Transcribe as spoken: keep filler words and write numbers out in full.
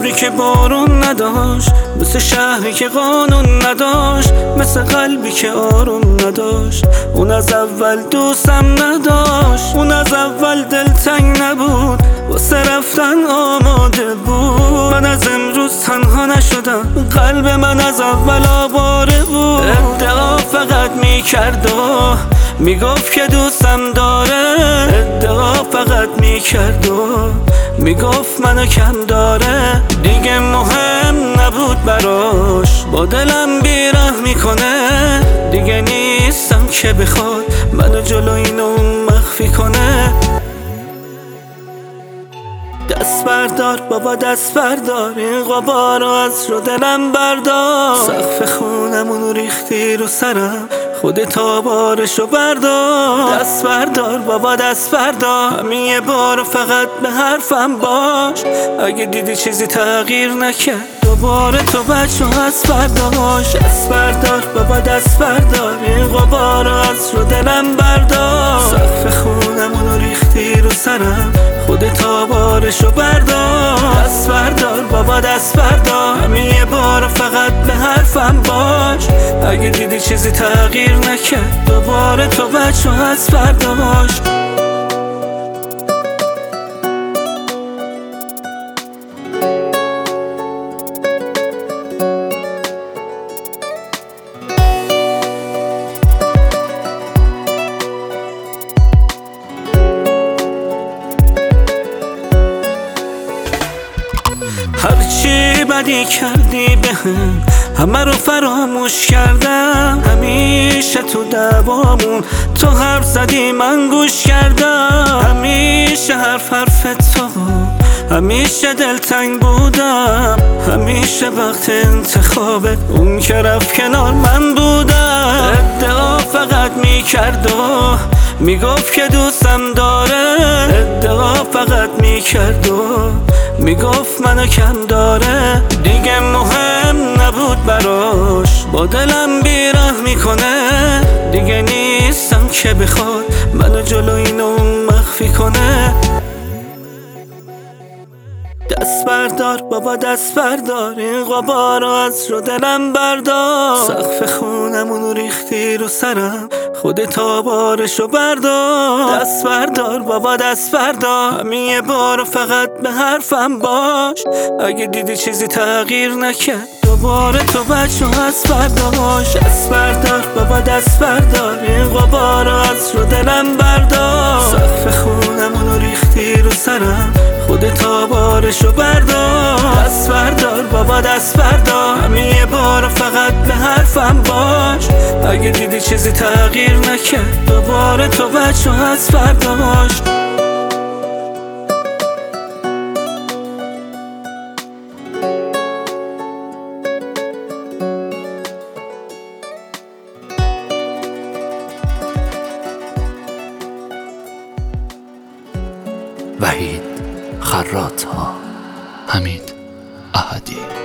ابری که بارون نداشت، مثل شهری که قانون نداشت، مثل قلبی که آروم نداشت. اون از اول دوستم نداشت، اون از اول دلتنگ نبود، واسه رفتن آماده بود. من از امروز تنها نشدم، قلب من از اول آواره بود. ادعا فقط میکرد و میگفت که دوستم داره، ادعا فقط میکرد و میگفت منو کم داره. دیگه مهم نبود براش، با دلم بیره میکنه. دیگه نیستم که بخواد منو جلو اینو مخفی کنه. دست بردار بابا دست بردار، این غبارو از رو دلم بردار. سقف خونمونو ریختی رو سرم، خودت بارشو بردار. دست بردار بابا دست بردار، همین یه بار فقط به حرفم باش. اگه دیدی چیزی تغییر نکرد، دوباره تو بچه هست برداشت. دست بردار بابا دست بردار، این غبارو از رو دلم بردار. سقف خونمونو ریختی رو سرم، خودت بارشو بردار. دست بردار بابا دست بردار، همین یه بار فقط به حرفم باش. اگه دیدی چیزی تغییر نکرد، دوباره تو بچه هست برداشت. هرچی بدی کردی بهم، همه رو فراموش کردم. همیشه تو دعوامون تو حرف زدی من گوش کردم. همیشه حرف حرف تو، همیشه دلتنگ بودم. همیشه وقت انتخابت اون که رفت کنار من بودم. ادعا فقط میکرد و میگفت که دوستم داره، ادعا فقط میکرد و میگفت منو کم داره. دیگه مهم نبود براش، با دلم بیره میکنه. دیگه نیستم که بخواد منو جلو اینو مخفی کنه. دست بردار بابا دست بردار، این غبارو از رو دلم بردار. سقف خونمونو ریختی رو سرم، خودت بارشو بردار. دست بردار بابا دست بردار، همین یه بار فقط به حرفم باش. اگه دیدی چیزی تغییر نکرد، دوباره تو بچه هست برداشت. دست بردار بابا دست بردار، این غبارو از رو دلم بردار. سقف خونمونو ریختی رو سرم، خودت بارشو بردار. دست بردار بابا دست بردار، همین یه بار فقط به حرفم باش. اگه دیدی چیزی تغییر نکرد، دوباره تو بچه هست برداشت. وحید خراط‌ها، حمید احدی.